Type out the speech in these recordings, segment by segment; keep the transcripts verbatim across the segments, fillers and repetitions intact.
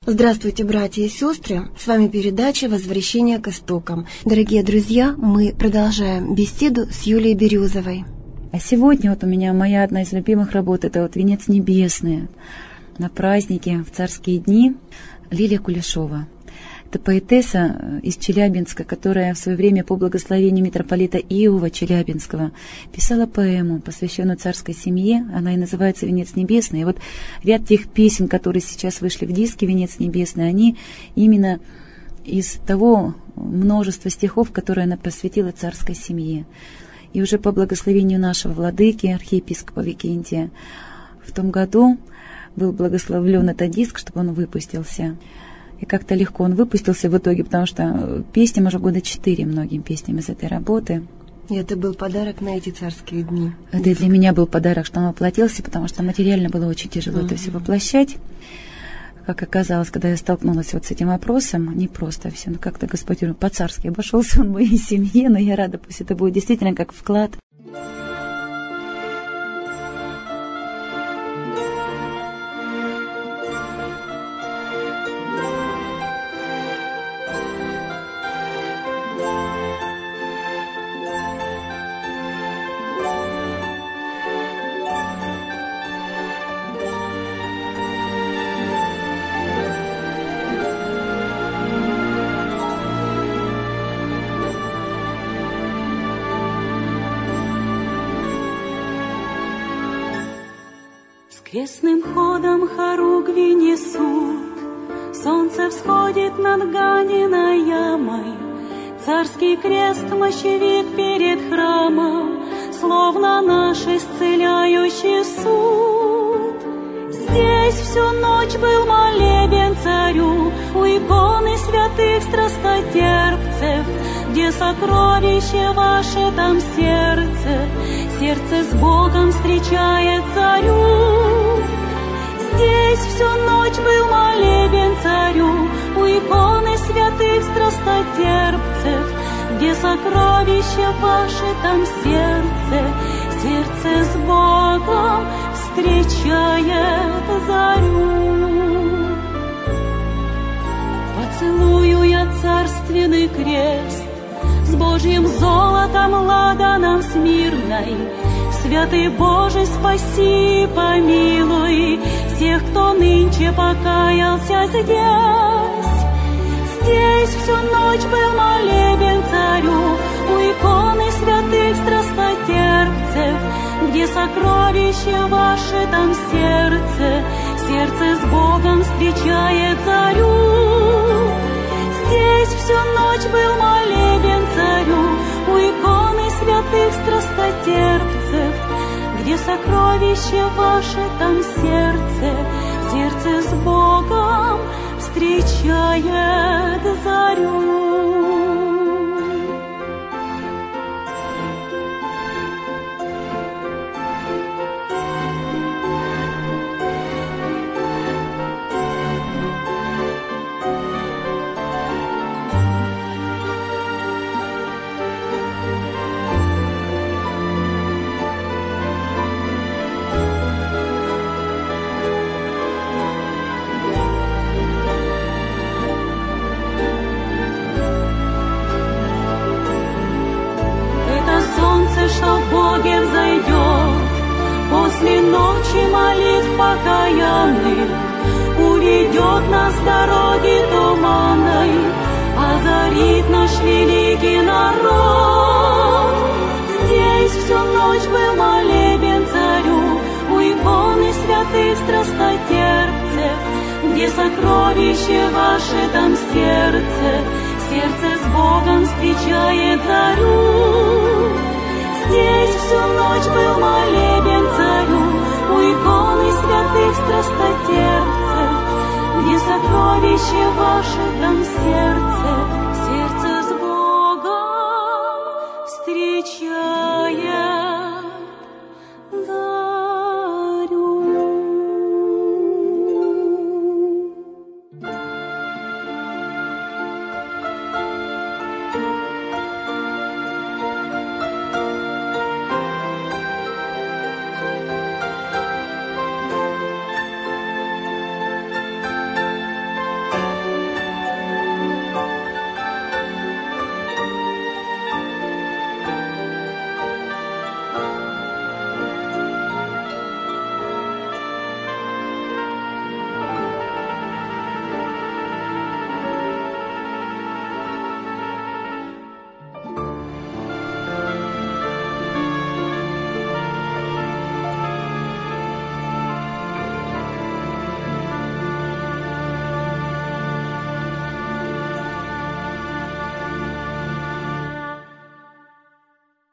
Здравствуйте, братья и сестры! С вами передача «Возвращение к истокам». Дорогие друзья, мы продолжаем беседу с Юлией Березовой. А сегодня вот у меня моя одна из любимых работ — это вот «Венец небесный» на празднике в царские дни. Лилия Кулешова. Это поэтесса из Челябинска, которая в свое время по благословению митрополита Иова Челябинского писала поэму, посвященную царской семье. Она и называется «Венец небесный». И вот ряд тех песен, которые сейчас вышли в диске «Венец небесный», они именно из того множества стихов, которые она посвятила царской семье. И уже по благословению нашего владыки, архиепископа Викентия, в том году был благословлен этот диск, чтобы он выпустился. И как-то легко он выпустился в итоге, потому что песням уже года четыре многим песням из этой работы. И это был подарок на эти царские дни. Это и для меня был подарок, что он воплотился, потому что материально было очень тяжело uh-huh. это все воплощать. Как оказалось, когда я столкнулась вот с этим вопросом, не просто все, но как-то Господь по-царски обошелся он в моей семье, но я рада, пусть это будет действительно как вклад. Крестным ходом хоругви несут, солнце всходит над Ганиной ямой, царский крест мощевик перед храмом, словно наш исцеляющий суд. Здесь всю ночь был молебен царю у иконы святых страстотерпцев, где сокровище ваше, там сердце, сердце с Богом встречает царю. Здесь всю ночь был молебен царю у иконы святых страстотерпцев, где сокровище ваше, там сердце, сердце с Богом встречает зарю. Поцелую я царственный крест с Божьим золотом ладаном смирной. Святый Боже, спаси, помилуй всех, кто нынче покаялся здесь. Здесь всю ночь был молебен царю у иконы святых страстотерпцев, где сокровище ваше, там сердце, сердце с Богом встречает зарю. Здесь всю ночь был молебен царю у иконы святых страстотерпцев, где сокровище ваше, там сердце, сердце с Богом встречает зарю. Что в Боге взойдет после ночи молитв покаянных, уведет нас с дороги туманной, озарит наш великий народ. Здесь всю ночь был молебен царю у иконы святых страстотерпцев, где сокровище ваше, там сердце, сердце с Богом встречает зарю. Здесь всю ночь был молебен царю у иконы святых страстотерпцев, где сокровище ваше, там сердце, сердце с Богом встречает зарю.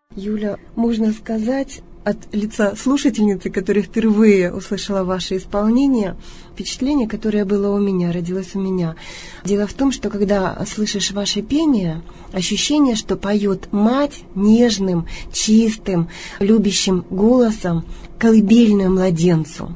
Юля, можно сказать, от лица слушательницы, которая впервые услышала ваше исполнение, впечатление, которое было у меня, родилось у меня. Дело в том, что когда слышишь ваше пение, ощущение, что поет мать нежным, чистым, любящим голосом колыбельную младенцу.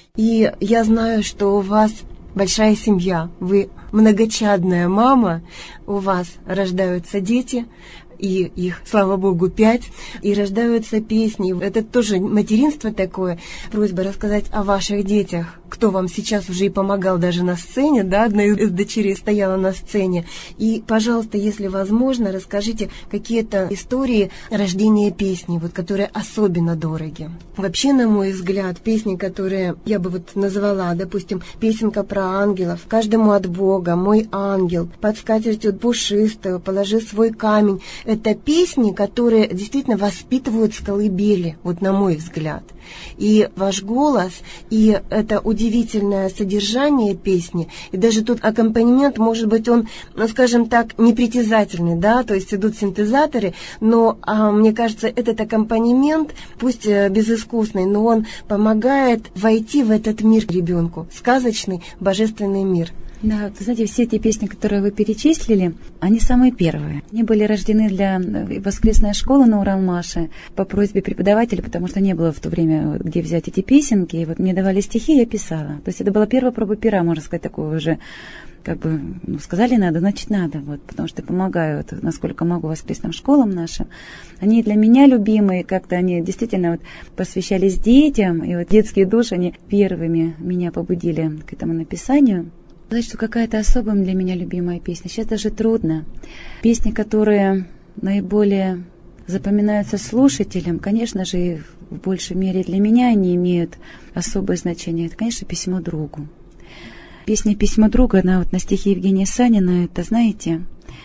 И я знаю, что у вас большая семья, вы многочадная мама, у вас рождаются дети, и их, слава Богу, пять, и рождаются песни. Это тоже материнство такое. Просьба рассказать о ваших детях, кто вам сейчас уже и помогал даже на сцене, да, одна из дочерей стояла на сцене. И, пожалуйста, если возможно, расскажите какие-то истории рождения песни, вот, которые особенно дороги. Вообще, на мой взгляд, песни, которые я бы вот назвала, допустим, песенка про ангелов, каждому от Бога, мой ангел, под скатертью пушистую, положи свой камень. Это песни, которые действительно воспитывают с колыбели, вот на мой взгляд. И ваш голос, и это удивительное содержание песни, и даже тут аккомпанемент, может быть, он, ну, скажем так, непритязательный, да, то есть идут синтезаторы, но, а, мне кажется, этот аккомпанемент, пусть безыскусный, но он помогает войти в этот мир ребенку, сказочный, божественный мир. Да, вы знаете, все эти песни, которые вы перечислили, они самые первые. Они были рождены для воскресной школы на Уралмаше по просьбе преподавателя, потому что не было в то время, где взять эти песенки. И вот мне давали стихи, я писала. То есть это была первая проба пера, можно сказать, такого уже, как бы, ну, сказали надо, значит надо, вот, потому что помогаю, вот, насколько могу, воскресным школам нашим. Они для меня любимые, как-то они действительно вот посвящались детям, и вот детские души, они первыми меня побудили к этому написанию. Сказать, что какая-то особая для меня любимая песня, сейчас даже трудно. Песни, которые наиболее запоминаются слушателям, конечно же, и в большей мере для меня они имеют особое значение. Это, конечно, «Письмо другу». Песня «Письмо друга», она вот на стихи Евгения Санина, это, знаете,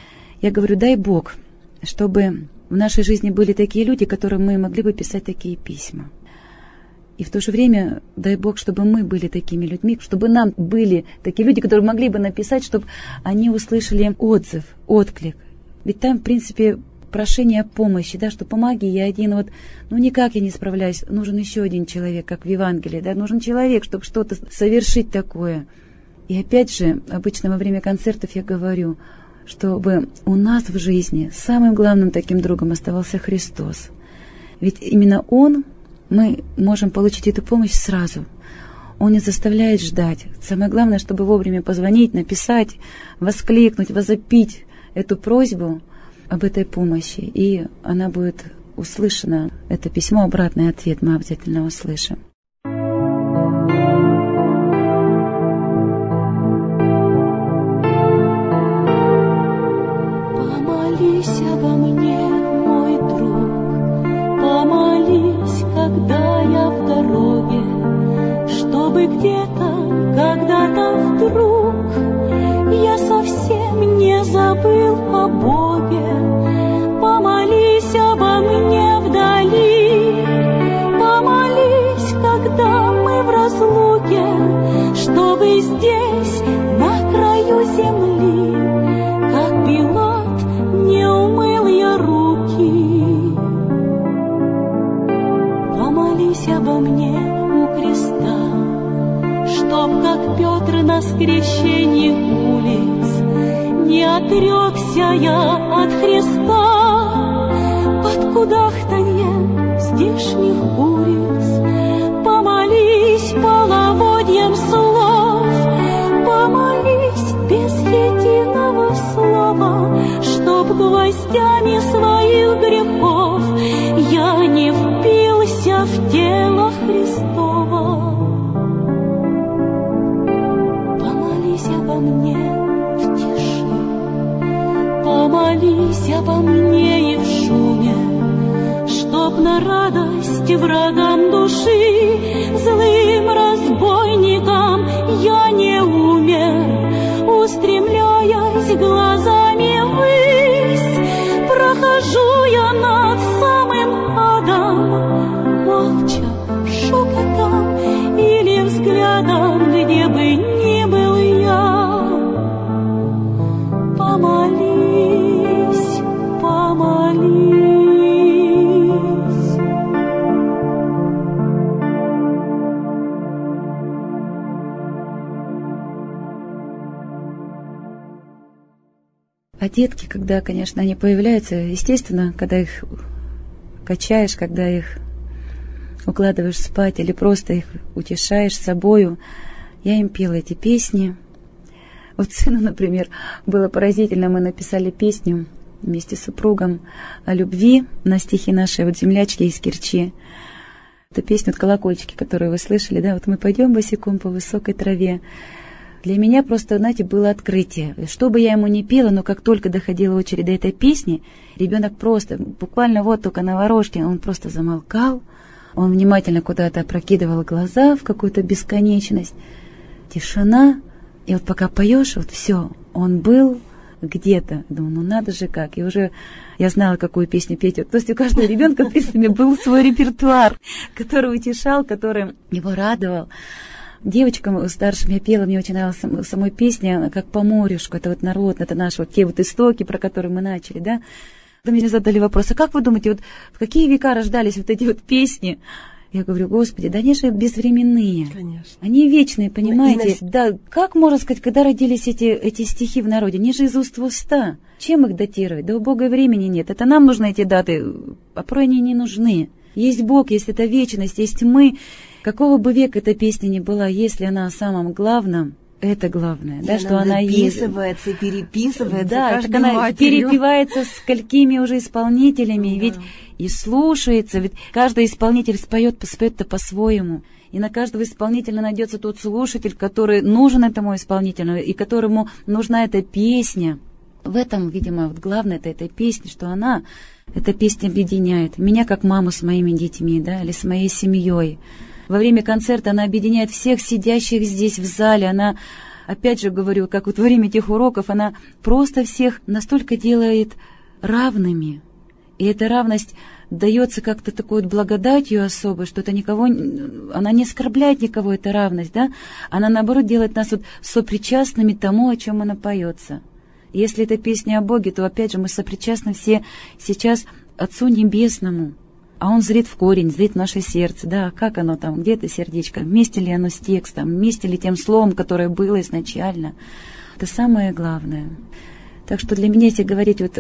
я говорю, дай Бог, чтобы в нашей жизни были такие люди, которым мы могли бы писать такие письма. И в то же время, дай Бог, чтобы мы были такими людьми, чтобы нам были такие люди, которые могли бы написать, чтобы они услышали отзыв, отклик. Ведь там, в принципе, прошение о помощи, да, что помоги, я один вот, ну никак я не справляюсь, нужен еще один человек, как в Евангелии, да, нужен человек, чтобы что-то совершить такое. И опять же, обычно во время концертов я говорю, чтобы у нас в жизни самым главным таким другом оставался Христос. Ведь именно Он, мы можем получить эту помощь сразу. Он не заставляет ждать. Самое главное, чтобы вовремя позвонить, написать, воскликнуть, возопить эту просьбу об этой помощи. И она будет услышана. Это письмо, обратный ответ мы обязательно услышим. Помолись обо мне, мой друг, помолись, когда я в дороге, чтобы где-то, когда-то вдруг я совсем не забыл о Боге. Помолись обо мне вдали, помолись, когда мы в разлуке, чтобы здесь, на краю земли, как Пилат, не умыл я руки. Помолись обо мне у креста, чтоб, как Петр на скрещении улиц, не отрекся я от Христа под кудахтанье здешних куриц. Помолись половодьем слов, помолись без единого слова, чтоб гвоздями своих грехов я не впился в тело Христово. Помолись обо мне в тиши, помолись обо мне и в шуме, чтоб на радость врагам души, злым разбойникам я не умер, устремляясь глазами ввысь, прохожу я над самым адом, молча, шепотом или взглядом, где бы ни был я. Помолись, помолись. А детки, когда, конечно, они появляются, естественно, когда их качаешь, когда их укладываешь спать или просто их утешаешь собою, я им пела эти песни. Вот сыну, например, было поразительно, мы написали песню вместе с супругом о любви на стихи нашей вот землячки из Керчи. Это песня вот «Колокольчики», которую вы слышали, да, вот мы пойдем босиком по высокой траве. Для меня просто, знаете, было открытие. Что бы я ему ни пела, но как только доходила очередь до этой песни, ребенок просто, буквально вот только на ворожке, он просто замолкал, он внимательно куда-то опрокидывал глаза в какую-то бесконечность. Тишина, и вот пока поешь, вот все, он был где-то. Думаю, ну надо же как. И уже я знала, какую песню петь. То есть у каждого ребенка, в принципе, был свой репертуар, который утешал, который его радовал. Девочкам старшим я пела, мне очень нравилась сам, самой песня «Как по морюшку». Это вот народ, это наши вот те вот истоки, про которые мы начали, да. Потом мне задали вопрос, а как вы думаете, вот в какие века рождались вот эти вот песни? Я говорю, Господи, да они же безвременные. Конечно. Они вечные, понимаете? Ну, да, как можно сказать, когда родились эти, эти стихи в народе? Они же из уст в уста. Чем их датировать? Да у Бога времени нет. Это нам нужны эти даты, а порой они не нужны. Есть Бог, есть эта вечность, есть мы. Какого бы века эта песня ни была, если она о самом главном, это главное, и да, она что она есть. записывается и переписывается, да, каждой так она матерью. перепевается с сколькими уже исполнителями, Да. ведь и слушается, ведь каждый исполнитель споет, споет-то по-своему. И на каждого исполнителя найдется тот слушатель, который нужен этому исполнителю, и которому нужна эта песня. В этом, видимо, вот главное это этой песни, что она, эта песня объединяет меня как маму с моими детьми, да, или с моей семьей. Во время концерта она объединяет всех сидящих здесь в зале. Она, опять же говорю, как вот во время этих уроков, она просто всех настолько делает равными. И эта равность дается как-то такой вот благодатью особой, что это никого, она не оскорбляет никого, эта равность, да? Она, наоборот, делает нас вот сопричастными тому, о чем она поется. И если это песня о Боге, то, опять же, мы сопричастны все сейчас Отцу Небесному. А он зрит в корень, зрит в наше сердце, да, как оно там, где это сердечко, вместе ли оно с текстом, вместе ли тем словом, которое было изначально. Это самое главное. Так что для меня, если говорить, вот,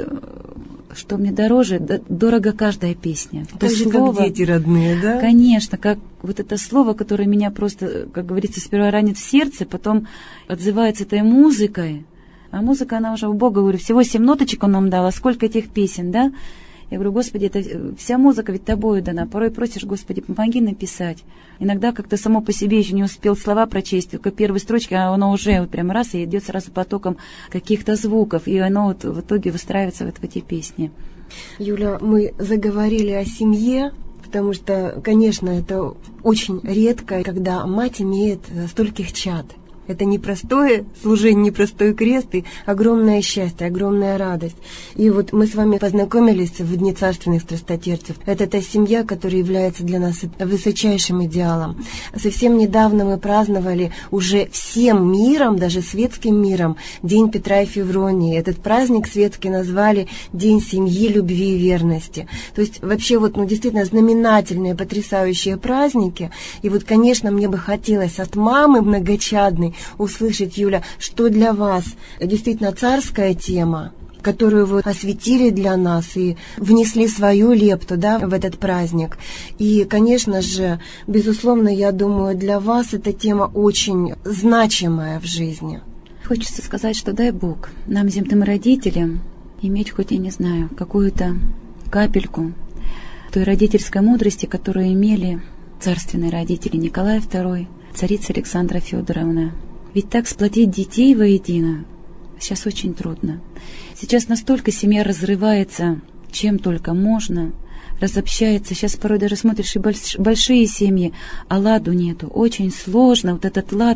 что мне дороже, дорого каждая песня. Так же, как дети родные, да? Конечно, как вот это слово, которое меня просто, как говорится, сперва ранит в сердце, потом отзывается этой музыкой. А музыка, она уже у Бога, говорю, всего семь ноточек он нам дал, а сколько этих песен, да? Я говорю, Господи, это вся музыка ведь Тобою дана. Порой просишь, Господи, помоги написать. Иногда как-то само по себе еще не успел слова прочесть, только первой строчки, а оно уже вот прям раз и идет сразу потоком каких-то звуков, и оно вот в итоге выстраивается вот в эти песни. Юля, мы заговорили о семье, потому что, конечно, это очень редко, когда мать имеет стольких чад. Это непростое служение, непростой крест, и огромное счастье, огромная радость. И вот мы с вами познакомились в Дни царственных страстотерцев. Это та семья, которая является для нас высочайшим идеалом. Совсем недавно мы праздновали уже всем миром, даже светским миром, День Петра и Февронии. Этот праздник светский назвали День семьи, любви и верности. То есть вообще вот, ну, действительно знаменательные, потрясающие праздники. И вот, конечно, мне бы хотелось от мамы многочадной услышать, Юля, что для вас действительно царская тема, которую вы осветили для нас и внесли свою лепту, да, в этот праздник. И, конечно же, безусловно, я думаю, для вас эта тема очень значимая в жизни. Хочется сказать, что дай Бог нам, земным родителям, иметь хоть, я не знаю, какую-то капельку той родительской мудрости, которую имели царственные родители Николай второй, царица Александра Федоровна. Ведь так сплотить детей воедино сейчас очень трудно. Сейчас настолько семья разрывается, чем только можно, разобщается. Сейчас порой даже смотришь и большие семьи, а ладу нету. Очень сложно вот этот лад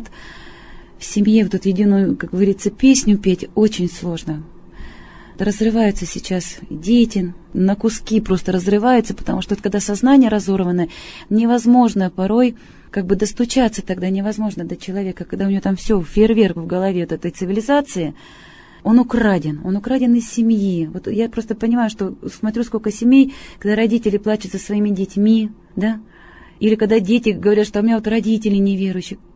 в семье, вот эту единую, как говорится, песню петь, очень сложно. Разрываются сейчас дети, на куски просто разрываются, потому что когда сознание разорвано, невозможно порой как бы достучаться тогда, невозможно до человека, когда у него там все, фейерверк в голове от этой цивилизации, он украден, он украден из семьи. Вот я просто понимаю, что смотрю, сколько семей, когда родители плачут за своими детьми, да, или когда дети говорят, что у меня вот родители неверующие.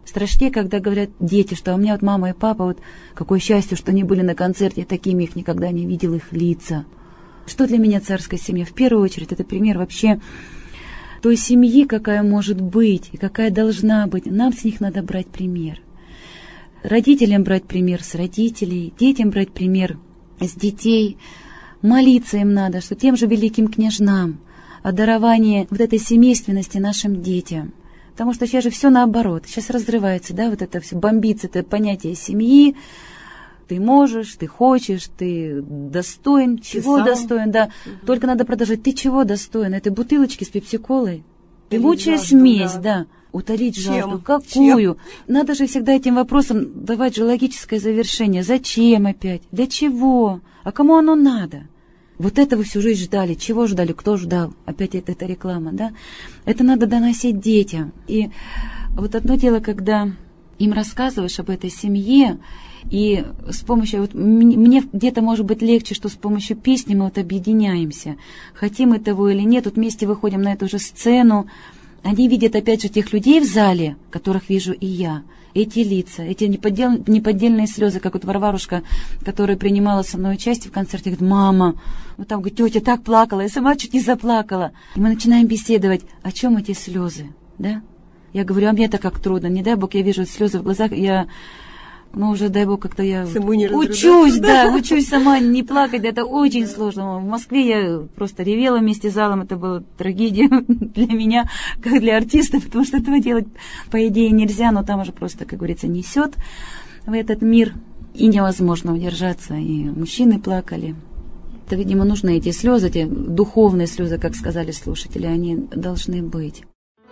Страшнее, когда говорят дети, что у меня вот мама и папа, вот какое счастье, что они были на концерте, такими их никогда не видел, их лица. Что для меня царская семья? В первую очередь, это пример вообще той семьи, какая может быть и какая должна быть. Нам с них надо брать пример. Родителям брать пример с родителей, детям брать пример с детей. Молиться им надо, что тем же великим княжнам о даровании вот этой семейственности нашим детям. Потому что сейчас же все наоборот. Сейчас разрывается, да, вот это все, бомбится это понятие семьи. Ты можешь, ты хочешь, ты достоин. Чего ты достоин, да. Угу. Только надо продолжать. Ты чего достоин? Этой бутылочки с пепси-колой? Ты лучшая жажду, смесь, да. да. Утолить жажду. Какую? Чем? Надо же всегда этим вопросам давать же логическое завершение. Зачем опять? Для чего? А кому оно надо? Вот этого всю жизнь ждали. Чего ждали? Кто ждал? Опять это, это реклама, да? Это надо доносить детям. И вот одно дело, когда им рассказываешь об этой семье, и с помощью, вот мне где-то может быть легче, что с помощью песни мы вот объединяемся. Хотим мы того или нет, вот вместе выходим на эту же сцену. Они видят опять же тех людей в зале, которых вижу и я. Эти лица, эти неподдел, неподдельные слезы, как вот Варварушка, которая принимала со мной участие в концерте, говорит: мама, вот там, говорит, тетя так плакала, я сама чуть не заплакала. И мы начинаем беседовать, о чем эти слезы, да? Я говорю, а мне-то как трудно, не дай Бог, я вижу слезы в глазах, я, ну уже, дай Бог, как-то я учусь, да, учусь сама не плакать, это очень сложно. В Москве я просто ревела вместе с залом, это была трагедия для меня, как для артиста, потому что этого делать, по идее, нельзя, но там уже просто, как говорится, несет в этот мир, и невозможно удержаться, и мужчины плакали. Это, видимо, нужны эти слезы, эти духовные слезы, как сказали слушатели, они должны быть.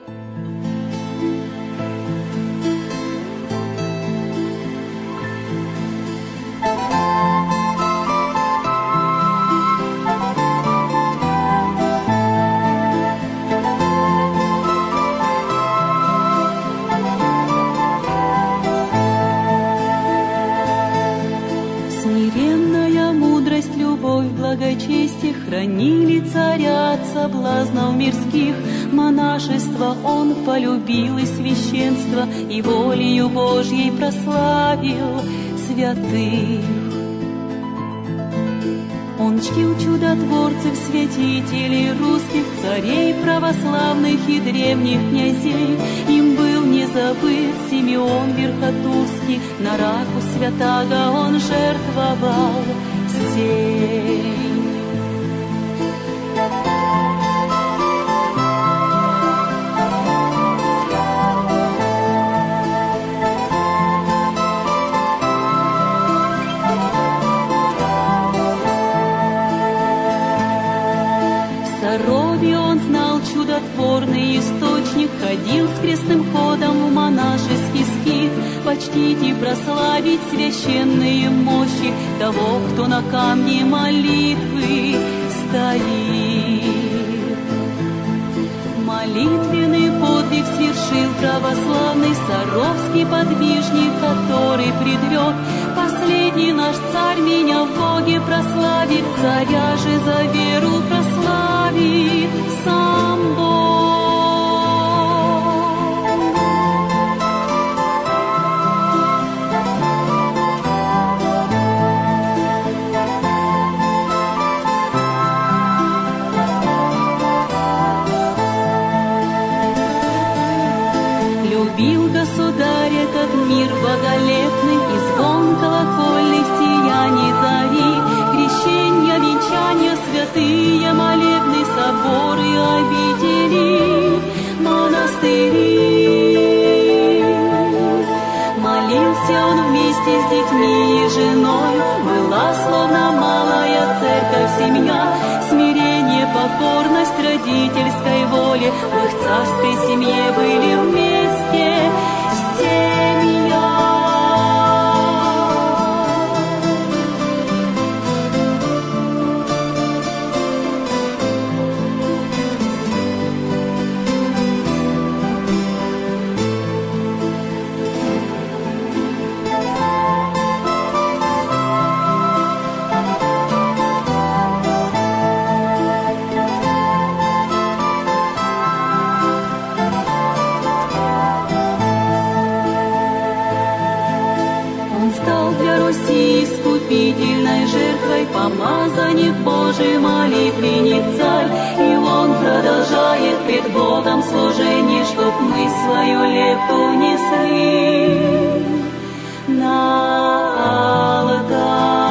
Благочестие хранили царя от соблазнов мирских, монашество он полюбил и священство, и волею Божьей прославил святых. Он чтил чудотворцев, святителей русских, царей православных и древних князей. Им был не забыт Симеон Верхотурский, на раку святаго он жертвовал сей. Чудотворный источник, ходил с крестным ходом в монашеский скит, почтить и прославить священные мощи того, кто на камне молитвы стоит. Молитвенный подвиг свершил православный Саровский подвижник, который предвек: последний наш царь меня в Боге прославит, царя же за веру прославит сам Бог. Любил государь этот мир боголепный, и звон колокольный в сиянии зари, крещенья, венчания, святые молебны, соборы, обители, монастыри. Молился он вместе с детьми и женой, была словно малая церковь, семья, смирение, покорность родительской воле, в их царской семье были вместе семья. искупительной жертвой помазанник Божий, молитвенник царь, и он продолжает пред Богом служение, чтоб мы свою лепту несли на алтарь.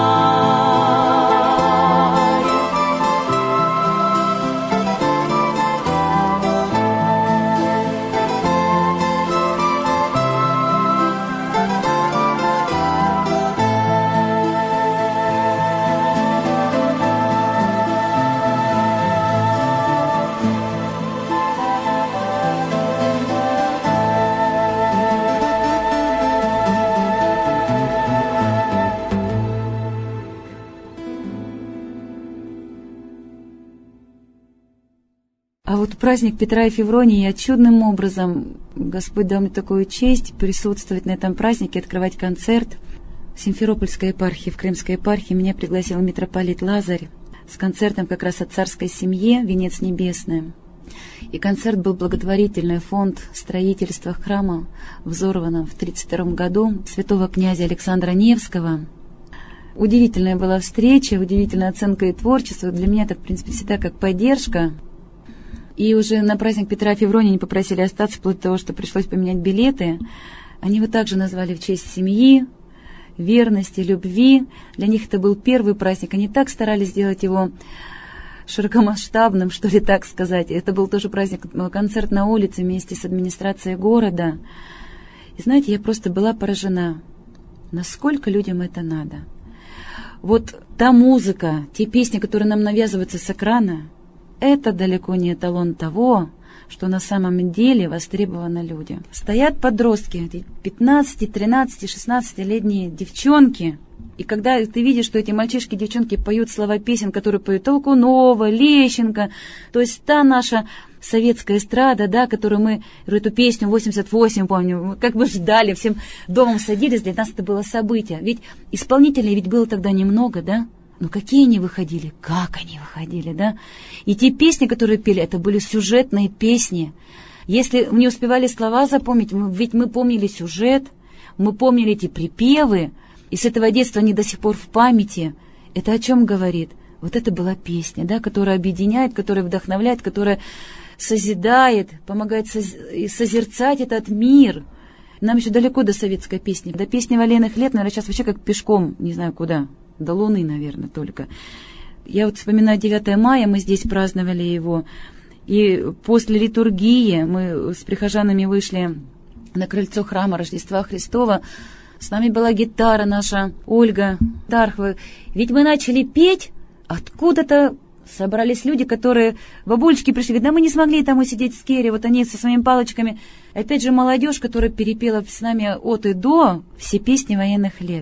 А вот праздник Петра и Февронии, я чудным образом, Господь дал мне такую честь присутствовать на этом празднике, открывать концерт. В Симферопольской епархии, в Крымской епархии меня пригласил митрополит Лазарь с концертом как раз о царской семье «Венец небесный». И концерт был благотворительный, фонд строительства храма, взорванного в тридцать втором году святого князя Александра Невского. Удивительная была встреча, удивительная оценка и творчество. Для меня это, в принципе, всегда как поддержка. И уже на праздник Петра и Февронии они попросили остаться, вплоть до того, что пришлось поменять билеты. Они его также назвали в честь семьи, верности, любви. Для них это был первый праздник. Они так старались сделать его широкомасштабным, что ли, так сказать. Это был тоже праздник, концерт на улице вместе с администрацией города. И знаете, я просто была поражена, насколько людям это надо. Вот та музыка, те песни, которые нам навязываются с экрана, это далеко не эталон того, что на самом деле востребовано людям. Стоят подростки, пятнадцати, тринадцати, шестнадцатилетние девчонки, и когда ты видишь, что эти мальчишки и девчонки поют слова песен, которые поют Толкунова, Лещенко, то есть та наша советская эстрада, да, которую мы, эту песню восемьдесят восемь, помню, мы как бы ждали, всем домом садились, для нас это было событие. Ведь исполнителей ведь было тогда немного, да? Но какие они выходили, как они выходили, да? И те песни, которые пели, это были сюжетные песни. Если мы не успевали слова запомнить, мы, ведь мы помнили сюжет, мы помнили эти припевы, и с этого детства они до сих пор в памяти. Это о чем говорит? Вот это была песня, да, которая объединяет, которая вдохновляет, которая созидает, помогает созерцать этот мир. Нам еще далеко до советской песни. До песни военных лет, наверное, сейчас вообще как пешком, не знаю куда. До Луны, наверное, только. Я вот вспоминаю девятое мая, мы здесь праздновали его. И после литургии мы с прихожанами вышли на крыльцо храма Рождества Христова. С нами была гитара наша, Ольга Тархова. Ведь мы начали петь, откуда-то собрались люди, которые, бабулечки пришли, говорят, да мы не смогли там усидеть в скере, вот они со своими палочками. Опять же молодежь, которая перепела с нами от и до все песни военных лет.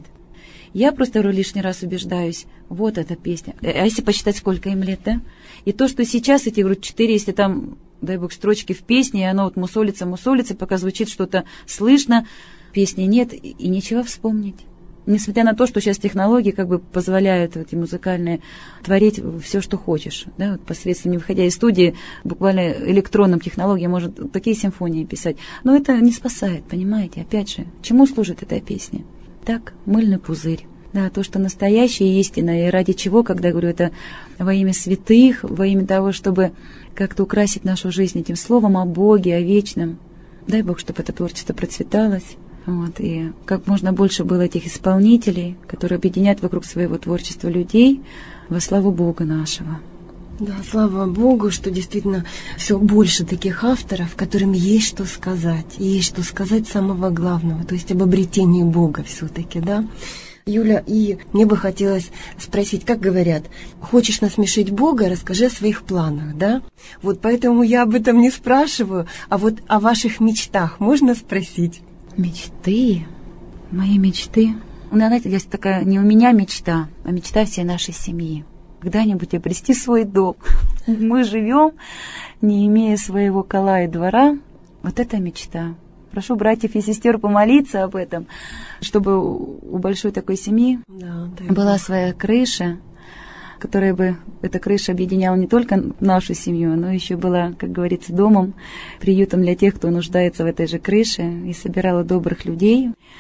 Я просто говорю, лишний раз убеждаюсь, вот эта песня. А если посчитать, сколько им лет, да? И то, что сейчас эти, говорю, четыре, если там, дай бог, строчки в песне, и оно вот мусолится, мусолится, пока звучит что-то слышно, песни нет, и нечего вспомнить. Несмотря на то, что сейчас технологии как бы позволяют эти музыкальные творить все, что хочешь. Да? Вот посредством, не выходя из студии, буквально электронным технологиям может такие симфонии писать. Но это не спасает, понимаете? Опять же, чему служит эта песня? Так, мыльный пузырь. Да, то, что настоящее, истинное, и ради чего, когда я говорю, это во имя святых, во имя того, чтобы как-то украсить нашу жизнь этим словом о Боге, о вечном. Дай Бог, чтобы это творчество процветалось. Вот, и как можно больше было этих исполнителей, которые объединяют вокруг своего творчества людей во славу Бога нашего. Да, слава Богу, что действительно все больше таких авторов, которым есть что сказать. И есть что сказать самого главного, то есть об обретении Бога все-таки, да. Юля, и мне бы хотелось спросить, как говорят, хочешь насмешить Бога, расскажи о своих планах, да? Вот поэтому я об этом не спрашиваю, а вот о ваших мечтах можно спросить? Мечты, мои мечты. Ну, знаете, есть такая не у меня мечта, а мечта всей нашей семьи. Когда-нибудь обрести свой дом. Мы живем, не имея своего кола и двора. Вот это мечта. Прошу братьев и сестер помолиться об этом, чтобы у большой такой семьи да, была своя крыша, которая бы, эта крыша объединяла не только нашу семью, но еще была, как говорится, домом, приютом для тех, кто нуждается в этой же крыше, и собирала добрых людей.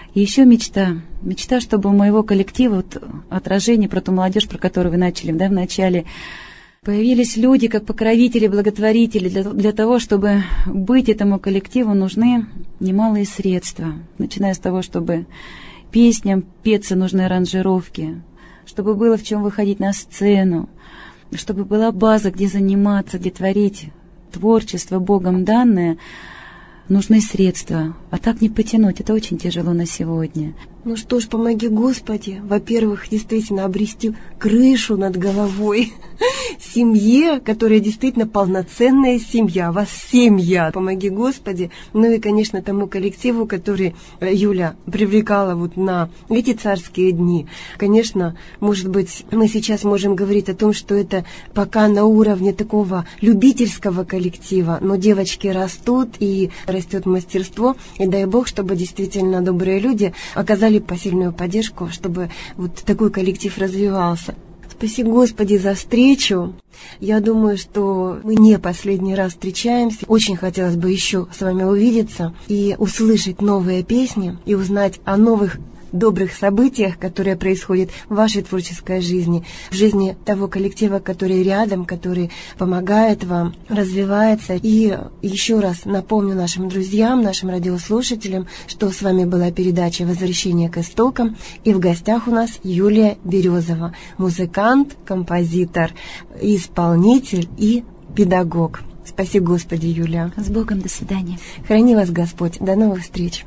И еще мечта. Мечта, чтобы у моего коллектива, вот, отражение про ту молодежь, про которую вы начали, да, в начале, появились люди, как покровители, благотворители. Для, для того, чтобы быть этому коллективу, нужны немалые средства. Начиная с того, чтобы песням петься нужны аранжировки, чтобы было в чем выходить на сцену, чтобы была база, где заниматься, где творить творчество Богом данное, нужны средства. А так не потянуть, это очень тяжело на сегодня. Ну что ж, помоги, Господи, во-первых, действительно обрести крышу над головой, семье, которая действительно полноценная семья, вас семья. Помоги, Господи. Ну и, конечно, тому коллективу, который Юля привлекала вот на эти царские дни. Конечно, может быть, мы сейчас можем говорить о том, что это пока на уровне такого любительского коллектива, но девочки растут, и растет мастерство, и дай Бог, чтобы действительно добрые люди оказали посильную поддержку, чтобы вот такой коллектив развивался. Спаси, Господи, за встречу. Я думаю, что мы не последний раз встречаемся. Очень хотелось бы еще с вами увидеться и услышать новые песни, и узнать о новых добрых событиях, которые происходят в вашей творческой жизни, в жизни того коллектива, который рядом, который помогает вам, развивается. И еще раз напомню нашим друзьям, нашим радиослушателям, что с вами была передача «Возвращение к истокам», и в гостях у нас Юлия Березова, музыкант, композитор, исполнитель и педагог. Спаси, Господи, Юлия. С Богом, до свидания. Храни вас Господь. До новых встреч.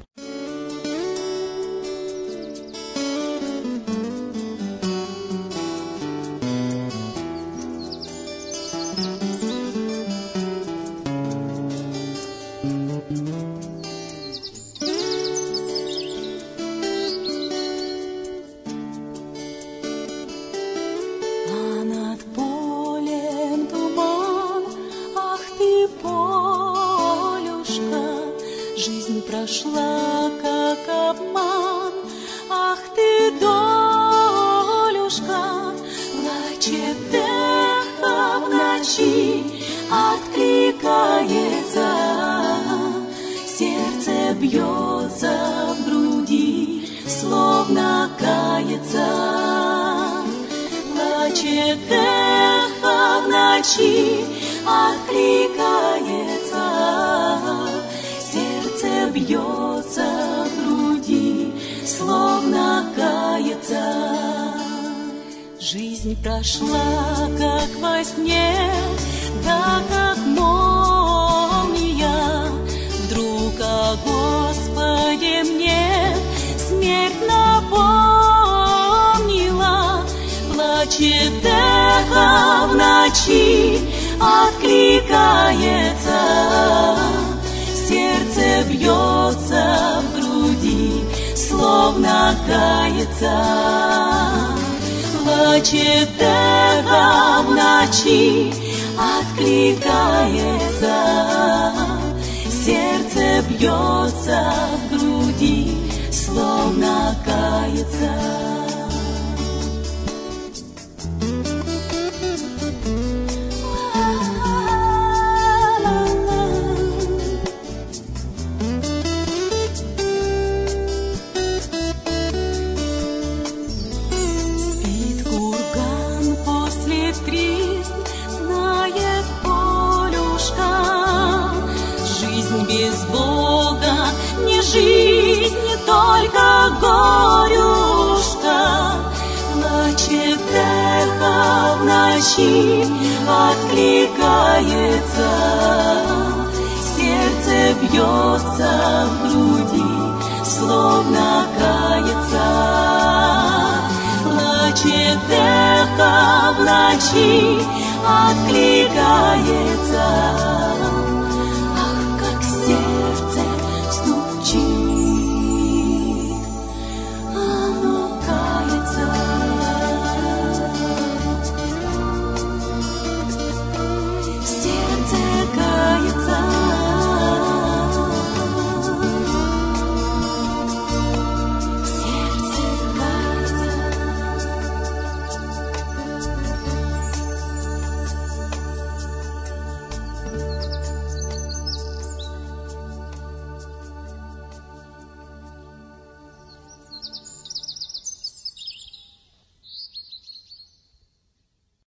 Прошла, как обман, ах ты, долюшка, плачет эхо в ночи, откликается, сердце бьется в груди, словно кается. Плачет эхо в ночи, откликается, бьется в груди, словно кается. Жизнь прошла, как во сне, да как молния. Вдруг о Господе мне смерть напомнила. Плачет эхо в ночи, откликается, сердце бьется в груди, словно кается. Плачет эхо в ночи, откликается, сердце бьется в груди, словно кается. Жизнь только горюшка, плачет эхо в ночи, откликается, сердце бьется в груди, словно кается. Плачет эхо в ночи, откликается,